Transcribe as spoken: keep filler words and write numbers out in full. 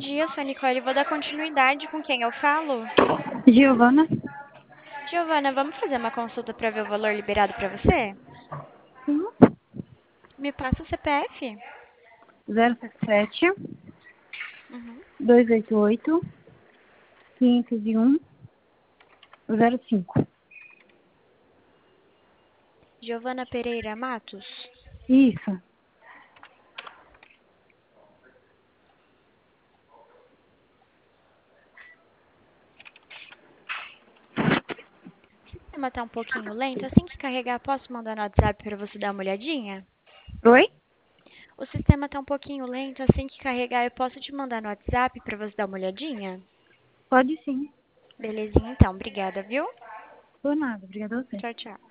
dia, sou a Nicole. Vou dar continuidade com quem eu falo. Giovana? Giovana, vamos fazer uma consulta para ver o valor liberado para você? Sim. Me passa o C P F? zero sete sete, Uhum. dois oito oito, quinhentos e um, zero cinco. Giovana Pereira Matos? Isso. O sistema está um pouquinho lento. Assim que carregar, posso mandar no WhatsApp para você dar uma olhadinha? Oi? O sistema está um pouquinho lento. Assim que carregar, eu posso te mandar no WhatsApp para você dar uma olhadinha? Pode sim. Belezinha, então. Obrigada, viu? Por nada. Obrigada a você. Tchau, tchau.